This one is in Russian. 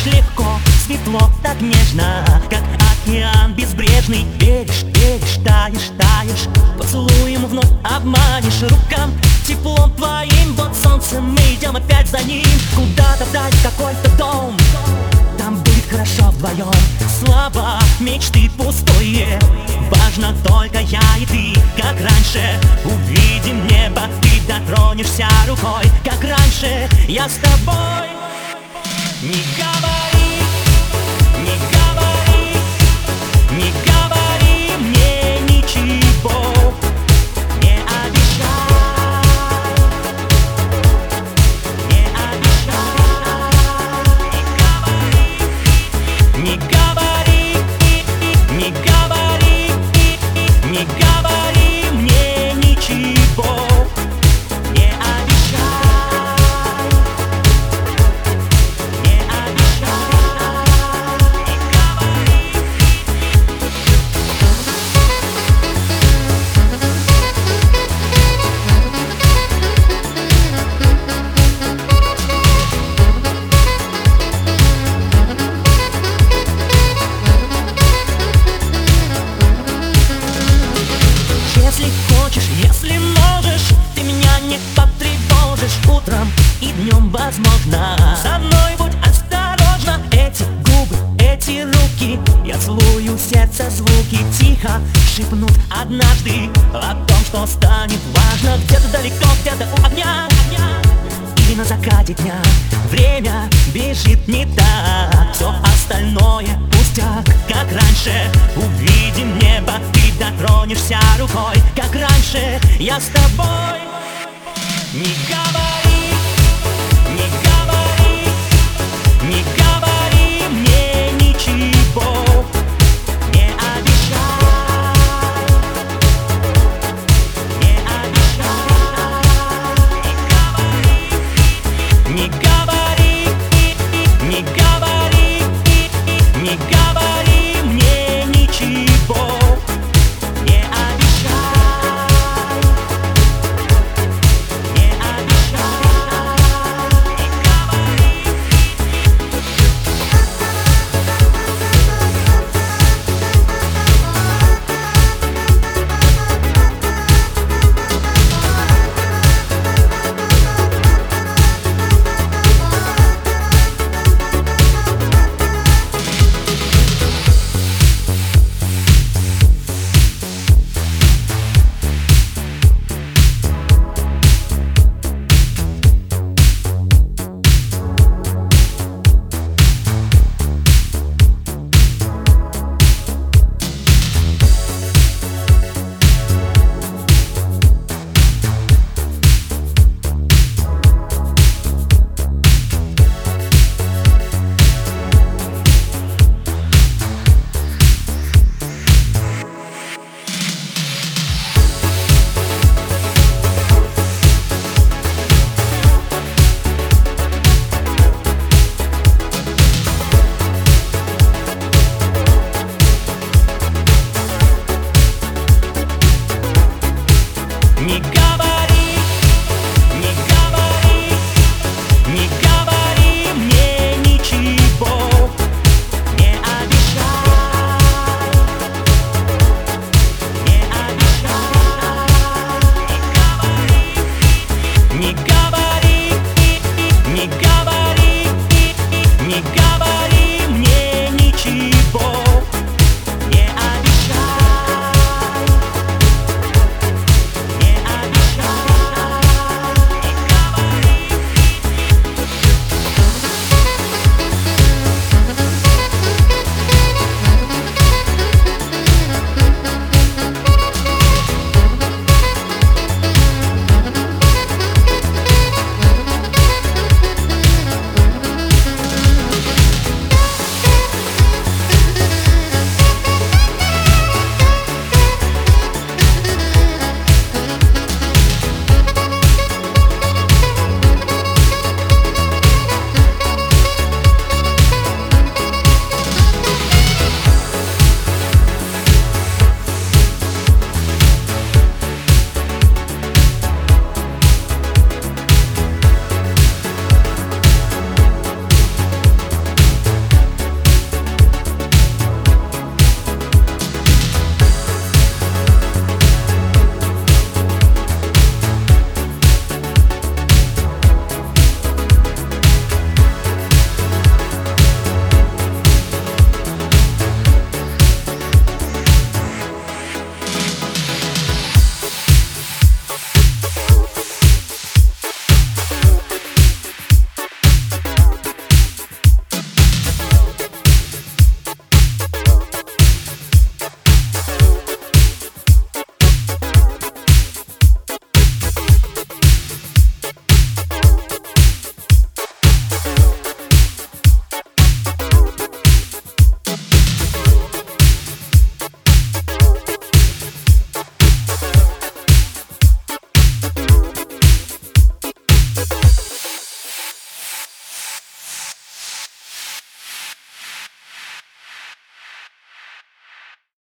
легко, светло, так нежно, как океан безбрежный. Веришь, веришь, таешь, таешь, поцелуем вновь обманешь. Рукам теплом твоим, вот солнце, мы идем опять за ним. Куда-то вдаль, в какой-то дом, там будет хорошо вдвоем. Слова, мечты пустые, важно только я и ты. Как раньше, увидим небо, ты дотронешься рукой. Как раньше, я с тобой. Не говори, не говори, не говори мне ничего. Не обещай, не обещай. Не говори, не говори, не говори мне ничего. Не обещай, не обещай, не говори. Если хочешь, если можешь, ты меня не потревожишь утром и днем, возможно. Со мной будь осторожна, эти губы, эти руки. Я целую сердце, звуки тихо шепнут однажды о том, что станет важно. Где-то далеко, где-то у огня, или на закате дня. Время бежит не так, все остальное пустяк. Как раньше, увидим небо, ты дотронешься рукой. Как раньше, я с тобой. Не говори.